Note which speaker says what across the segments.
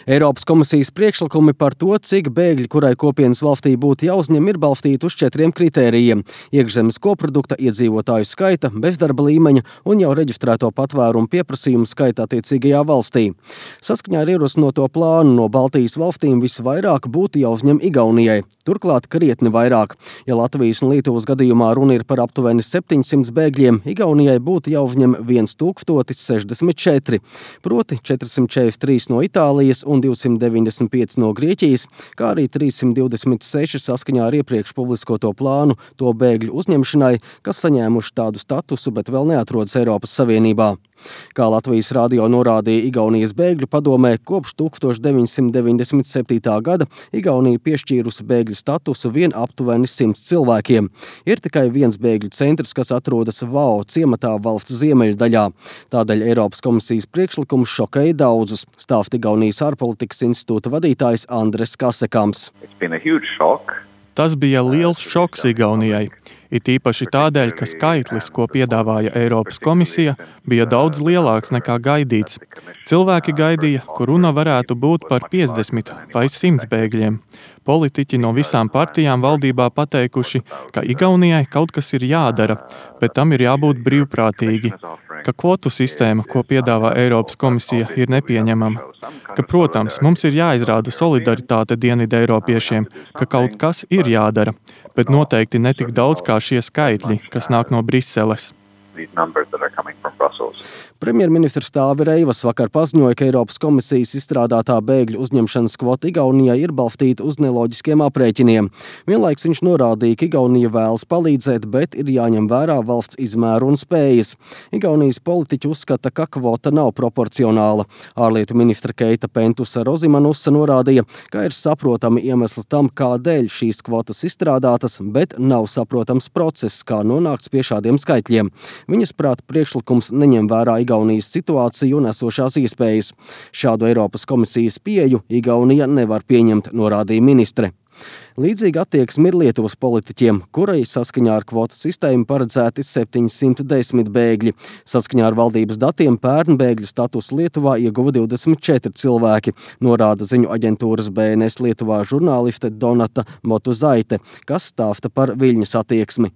Speaker 1: Eiropas komisijas priekšlikumi par to, cik bēgļi, kurai kopienas valstī būtu jāuzņem, ir balstīti uz 4 kritērijiem – iekšzemes koprodukta, iedzīvotāju skaita, bezdarba līmeņa un jau reģistrēto patvērumu pieprasījumu skaita attiecīgajā valstī. Saskaņā ar ierosināto plānu no Baltijas valstīm visvairāk būtu jāuzņem Igaunijai, turklāt krietni vairāk. Ja Latvijas un Lietuvas gadījumā runa ir par aptuveni 700 bēgļiem, Igaunijai būtu jāuzņem 1064, proti 443 no Itālijas un 295 no Grieķijas, kā arī 326 saskaņā ar iepriekš publiskoto plānu to bēgļu uzņemšanai, kas saņēmuši tādu statusu, bet vēl neatrodas Eiropas Savienībā. Kā Latvijas radio norādīja Igaunijas bēgļu padomē, kopš 1997. gada Igaunija piešķīrusi bēgļu statusu vien aptuveni 100 cilvēkiem. Ir tikai viens bēgļu centrs, kas atrodas Vao ciematā valsts ziemeļu daļā. Tādēļ Eiropas komisijas priekšlikums šokēja daudzus, stāsta Igaunijas ārpolitikas institūta vadītājs Andres Kasekams.
Speaker 2: Tas bija liels šoks Igaunijai. It īpaši tādēļ, ka skaitlis, ko piedāvāja Eiropas komisija, bija daudz lielāks nekā gaidīts. Cilvēki gaidīja, ka runa varētu būt par 50 vai 100 bēgļiem. Politiķi no visām partijām valdībā pateikuši, ka Igaunijai kaut kas ir jādara, bet tam ir jābūt brīvprātīgi. Ka kvotu sistēma, ko piedāvā Eiropas komisija, ir nepieņemama. Ka, protams, mums ir jāizrāda solidaritāte dienvideiropiešiem, ka kaut kas ir jādara, bet noteikti ne tik daudz kā šie skaitļi, kas nāk no Briseles.
Speaker 1: Premjerministrs Tāvi Reivas vakar paziņoja, ka Eiropas komisijas izstrādātā bēgļu uzņemšanas kvota Igaunijai ir balstīta uz neloģiskiem aprēķiniem. Vienlaiks viņš norādīja, ka Igaunija vēlas palīdzēt, bet ir jāņem vērā valsts izmēru un spējas. Igaunijas politiķi uzskata, ka kvota nav proporcionāla. Ārlietu ministra Keita Pentusa-Rozimanusa norādīja, ka ir saprotami iemesli tam, kādēļ šīs kvotas izstrādātas, bet nav saprotams process, kā nonākts pie šādiem skaitļiem. Viņas prāt priekšlikums neņem vērā Igaunijas situāciju un esošās iespējas. Šādu Eiropas komisijas pieeju Igaunija nevar pieņemt, norādīja ministre. Līdzīga attieksme ir Lietuvas politiķiem, kurai saskaņā ar kvotu sistēmu paredzēti 710 bēgļi. Saskaņā ar valdības datiem pērn bēgļu statusu Lietuvā ieguva 24 cilvēki, norāda ziņu aģentūras BNS Lietuvā žurnāliste Donata Motuzaite, kas stāsta par Viļņas attieksmi.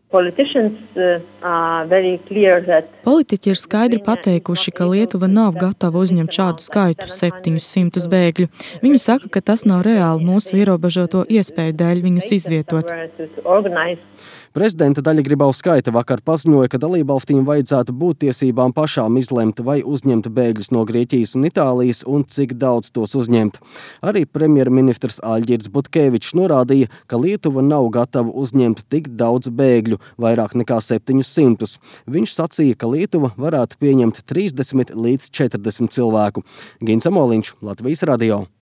Speaker 3: Politiķi ir skaidri pateikuši, ka Lietuva nav gatava uzņemt šādu skaitu 700 bēgļu. Viņi saka, ka tas nav reāli mūsu ierobežoto iespēju dēļ viņus izvietot.
Speaker 1: Prezidenta Daļa Grybauskaite vakar paziņoja, ka dalībvalstīm vajadzētu būt tiesībām pašām izlemt, vai uzņemt bēgļus no Grieķijas un Itālijas un cik daudz tos uzņemt. Arī premjerministrs Aļģirds Butkevičs norādīja, ka Lietuva nav gatava uzņemt tik daudz bēgļu, vairāk nekā 700. Viņš sacīja, ka Lietuva varētu pieņemt 30 līdz 40 cilvēku. Gins Amoliņš, Latvijas radio.